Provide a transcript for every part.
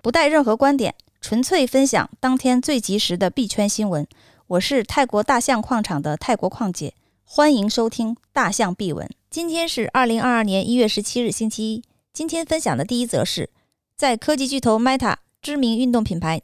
不带任何观点，纯粹分享当天最及时的币圈新闻。我是泰国大象矿场的泰国矿姐，欢迎收听大象币文。今天是2022年1月17日星期一。今天分享的第一则是，在科技巨头 Meta、知名运动品牌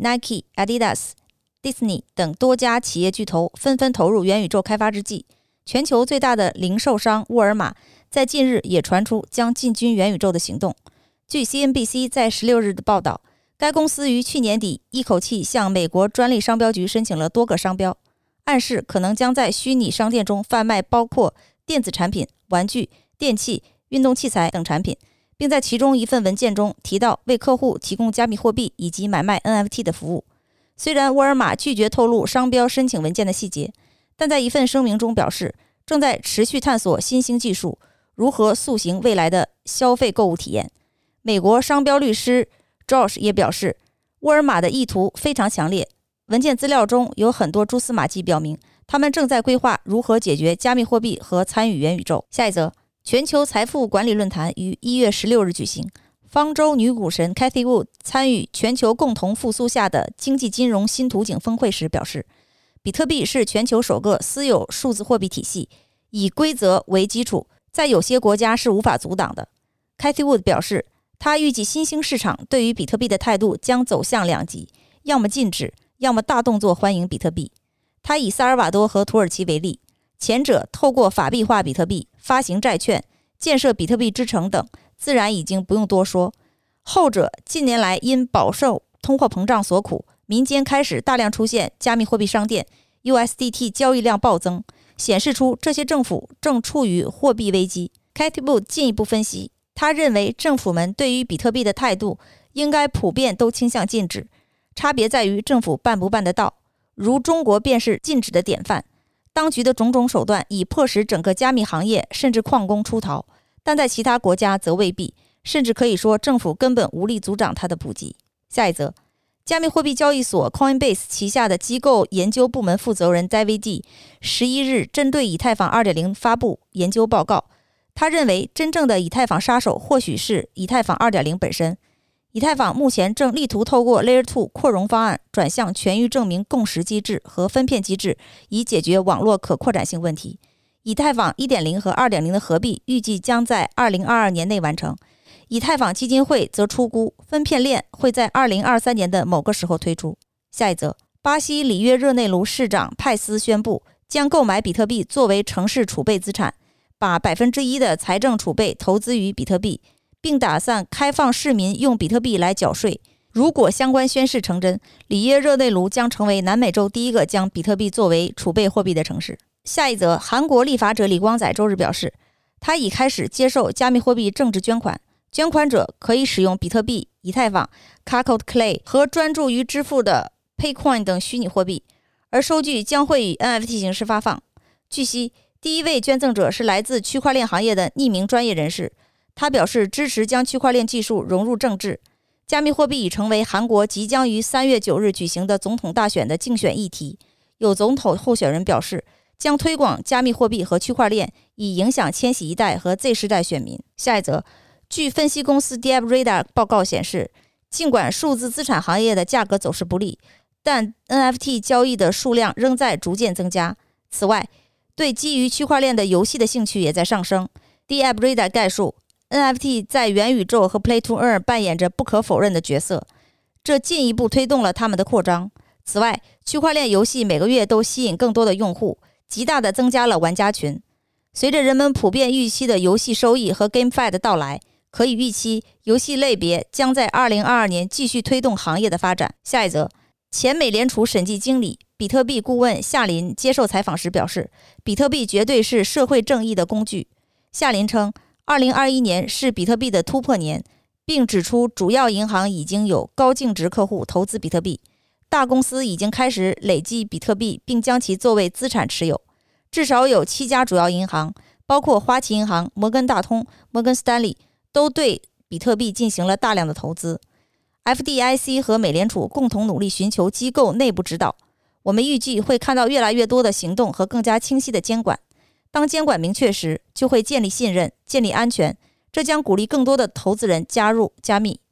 Nike、Adidas、Disney 等多家企业巨头纷纷投入元宇宙开发之际，全球最大的零售商沃尔玛在近日也传出将进军元宇宙的行动。据 CNBC 在16日的报道，该公司于去年底一口气向美国专利商标局申请了多个商标，暗示可能将在虚拟商店中贩卖包括电子产品、玩具、电器、运动器材等产品，并在其中一份文件中提到为客户提供加密货币以及买卖 NFT 的服务。虽然沃尔玛拒绝透露商标申请文件的细节，但在一份声明中表示，正在持续探索新兴技术如何塑形未来的消费购物体验。美国商标律师 Josh 也表示，沃尔玛的意图非常强烈，文件资料中有很多蛛丝马迹表明，他们正在规划如何解决加密货币和参与元宇宙。下一则，全球财富管理论坛于1月16日举行，方舟女股神 Cathie Wood 参与全球共同复苏下的经济金融新图景峰会时表示，比特币是全球首个私有数字货币体系，以规则为基础，在有些国家是无法阻挡的。Cathie Wood 表示，他预计新兴市场对于比特币的态度将走向两极，要么禁止，要么大动作欢迎比特币。他以萨尔瓦多和土耳其为例，前者透过法币化比特币、发行债券、建设比特币之城等，自然已经不用多说。后者近年来因饱受通货膨胀所苦，民间开始大量出现加密货币商店， USDT 交易量暴增，显示出这些政府正处于货币危机。 Cathie Wood 进一步分析，他认为政府们对于比特币的态度应该普遍都倾向禁止，差别在于政府办不办得到。如中国便是禁止的典范，当局的种种手段已迫使整个加密行业甚至矿工出逃，但在其他国家则未必，甚至可以说政府根本无力阻挡它的普及。下一则，加密货币交易所 Coinbase 旗下的机构研究部门负责人 David D 11日针对以太坊 2.0 发布研究报告。他认为真正的以太坊杀手或许是以太坊 2.0 本身。以太坊目前正力图透过 Layer 2 扩容方案转向全域证明共识机制和分片机制，以解决网络可扩展性问题。以太坊 1.0 和 2.0 的合璧预计将在2022年内完成。以太坊基金会则初估分片链会在2023年的某个时候推出。下一则，巴西里约热内卢市长派斯宣布将购买比特币作为城市储备资产，把1%的财政储备投资于比特币，并打算开放市民用比特币来缴税。如果相关宣誓成真，里约热内卢将成为南美洲第一个将比特币作为储备货币的城市。下一则，韩国立法者李光载周日表示，他已开始接受加密货币政治捐款，捐款者可以使用比特币、以太坊、Kakao Clay 和专注于支付的 Paycoin 等虚拟货币，而收据将会以 NFT 形式发放。据悉，第一位捐赠者是来自区块链行业的匿名专业人士，他表示支持将区块链技术融入政治。加密货币已成为韩国即将于3月9日举行的总统大选的竞选议题。有总统候选人表示，将推广加密货币和区块链，以影响千禧一代和 Z 世代选民。下一则，据分析公司 DevRadar 报告显示，尽管数字资产行业的价格走势不利，但 NFT 交易的数量仍在逐渐增加。此外，对基于区块链的游戏的兴趣也在上升。DevRadar 概述， NFT 在元宇宙和 Play to Earn 扮演着不可否认的角色，这进一步推动了他们的扩张。此外，区块链游戏每个月都吸引更多的用户，极大地增加了玩家群。随着人们普遍预期的游戏收益和 GameFi 的到来，可以预期游戏类别将在2022年继续推动行业的发展。下一则，前美联储审计经理、比特币顾问夏林接受采访时表示，比特币绝对是社会正义的工具。夏林称，2021年是比特币的突破年，并指出主要银行已经有高净值客户投资比特币，大公司已经开始累积比特币并将其作为资产持有。至少有7家主要银行，包括花旗银行、摩根大通、摩根斯丹利，都对比特币进行了大量的投资。FDIC 和美联储共同努力寻求机构内部指导，我们预计会看到越来越多的行动和更加清晰的监管。当监管明确时，就会建立信任，建立安全，这将鼓励更多的投资人加入加密。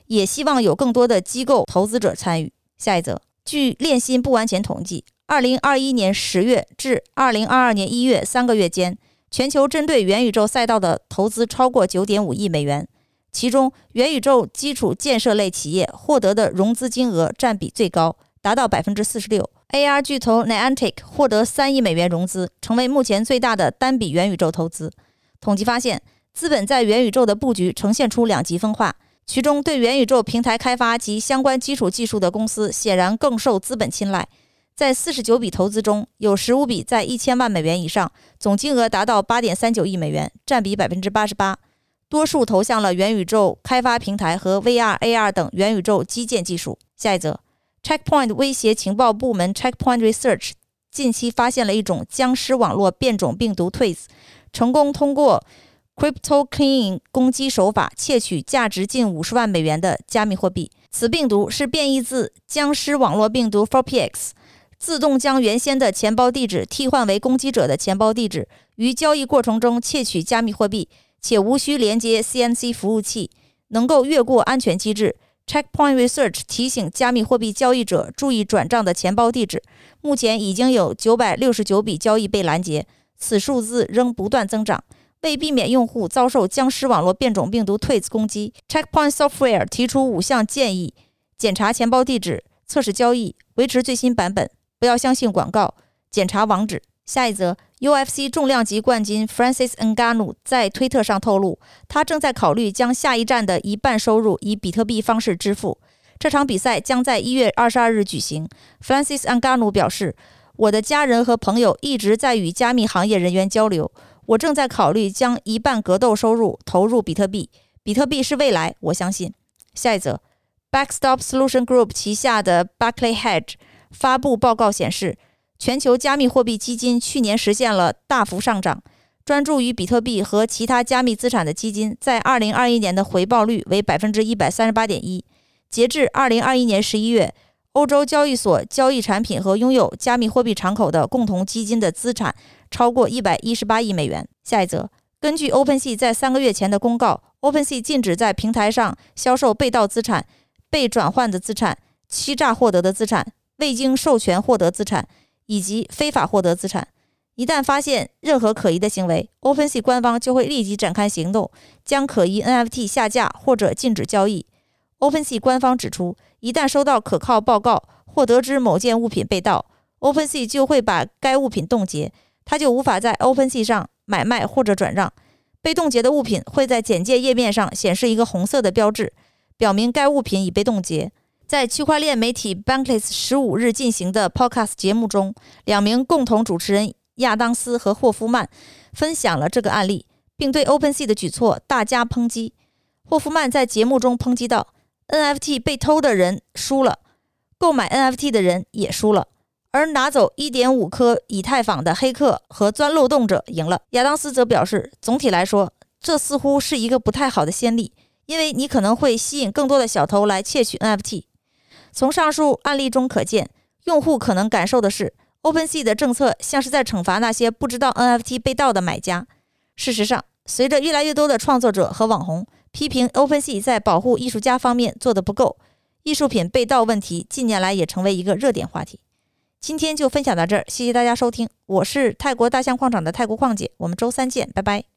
也希望有更多的机构投资者参与。下一则，据链新不完全统计，2021年10月至2022年1月3个月间，全球针对元宇宙赛道的投资超过 9.5 亿美元，其中元宇宙基础建设类企业获得的融资金额占比最高，达到 46%。AR 巨头 Niantic 获得3亿美元融资，成为目前最大的单笔元宇宙投资。统计发现，资本在元宇宙的布局呈现出两极分化，其中对元宇宙平台开发及相关基础技术的公司显然更受资本青睐。在49笔投资中，有15笔在1000万美元以上，总金额达到 8.39 亿美元，占比 88%。多数投向了元宇宙开发平台和 VR、AR 等元宇宙基建技术。下一则， Checkpoint 威胁情报部门 Checkpoint Research 近期发现了一种僵尸网络变种病毒 Twiz， 成功通过 Crypto Cleaning 攻击手法窃取价值近50万美元的加密货币。此病毒是变异自僵尸网络病毒 4px， 自动将原先的钱包地址替换为攻击者的钱包地址，于交易过程中窃取加密货币，且无需连接 CNC 服务器，能够越过安全机制。Checkpoint Research 提醒加密货币交易者注意转账的钱包地址。目前已经有969笔交易被拦截，此数字仍不断增长。为避免用户遭受僵尸网络变种病毒 Twiz 攻击， Checkpoint Software 提出5项建议：检查钱包地址，测试交易，维持最新版本，不要相信广告，检查网址。下一则， UFC 重量级冠军 Francis Ngannou 在推特上透露，他正在考虑将下一站的一半收入以比特币方式支付。这场比赛将在1月22日举行。 Francis Ngannou 表示，我的家人和朋友一直在与加密行业人员交流，我正在考虑将一半格斗收入投入比特币，比特币是未来，我相信。下一则， Backstop Solution Group 旗下的 Barclay Hedge 发布报告显示，全球加密货币基金去年实现了大幅上涨，专注于比特币和其他加密资产的基金在2021年的回报率为 138.1%。 截至2021年11月，欧洲交易所交易产品和拥有加密货币敞口的共同基金的资产超过118亿美元。下一则，根据 OpenSea 在3个月前的公告， OpenSea 禁止在平台上销售被盗资产、被转换的资产、欺诈获得的资产、未经授权获得资产以及非法获得资产。一旦发现任何可疑的行为， OpenSea 官方就会立即展开行动，将可疑 NFT 下架或者禁止交易。 OpenSea 官方指出，一旦收到可靠报告或得知某件物品被盗， OpenSea 就会把该物品冻结，它就无法在 OpenSea 上买卖或者转让。被冻结的物品会在简介页面上显示一个红色的标志，表明该物品已被冻结。在区块链媒体 Bankless 15日进行的 Podcast 节目中，两名共同主持人亚当斯和霍夫曼分享了这个案例，并对 OpenSea 的举措大加抨击。霍夫曼在节目中抨击道， NFT 被偷的人输了，购买 NFT 的人也输了，而拿走 1.5 颗以太坊的黑客和钻漏洞者赢了。亚当斯则表示，总体来说，这似乎是一个不太好的先例，因为你可能会吸引更多的小偷来窃取 NFT。 从上述案例中可见，用户可能感受的是 OpenSea 的政策像是在惩罚那些不知道 NFT 被盗的买家。事实上，随着越来越多的创作者和网红批评 OpenSea 在保护艺术家方面做得不够，艺术品被盗问题近年来也成为一个热点话题。今天就分享到这儿，谢谢大家收听，我是泰国大象矿场的泰国矿姐，我们周三见，拜拜。